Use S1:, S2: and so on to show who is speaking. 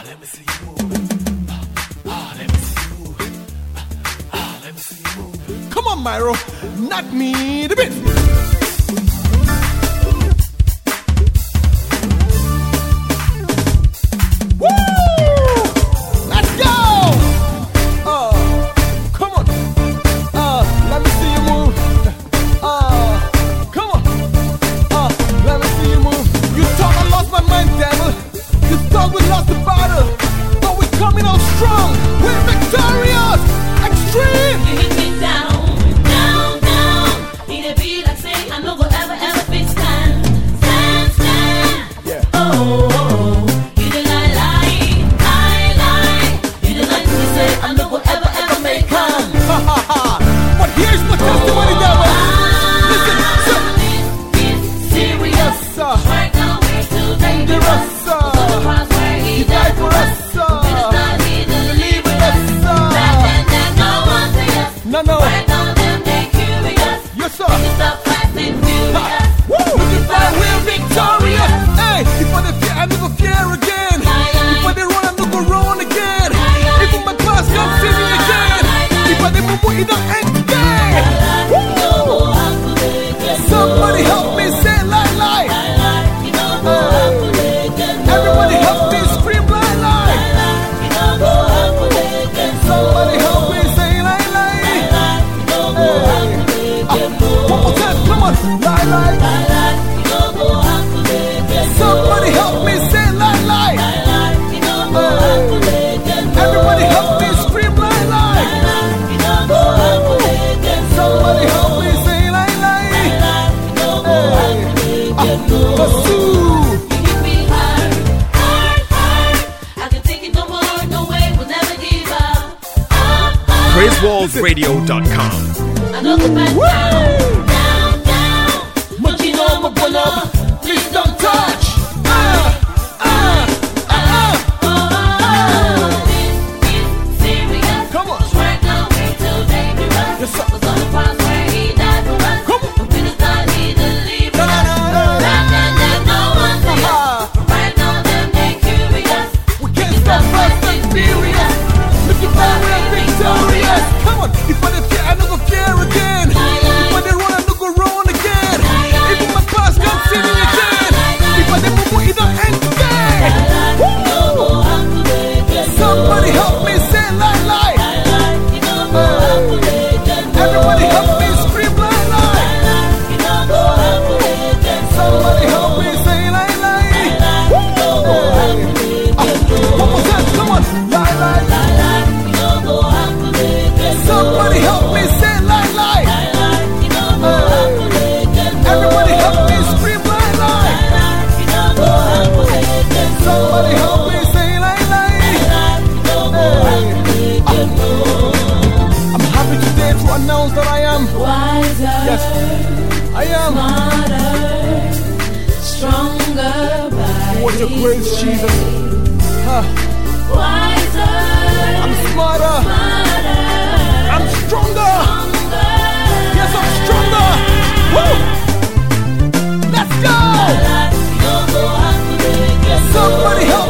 S1: let me see you move. Let me see you move. Let me see you move. Come on, Myro, knock me the bit.
S2: PraiseWallsRadio.com.
S1: Another man down, down. But you know I'm a bullet. Please don't touch. It's serious. Come on. Right now we're too dangerous. Yes, sir. Was on the cross where he died for us. Come on. But we just not need to leave us. Back then there's no one for us. But right now them they curious. We can't stop fast and furious. Looking for real victorious. Come on. If I didn't fear, I never fear again. If I didn't run, I don't go wrong again. Even my past can't see me again. If I didn't move, it don't end again. Somebody help me say lie, lie. Everybody help me scream lie, lie. Somebody help me say lie, lie. One more time, come on. Lie, lie. Somebody help me say lie, lie. Everybody help me scream lie, lie. Somebody help me say lie, lie. I'm happy today to announce that I am wiser. Yes, I am smarter, stronger. What your grace, Jesus. Wiser. I'm smarter. I'm stronger. Yes, I'm stronger. Woo! Let's go. Somebody help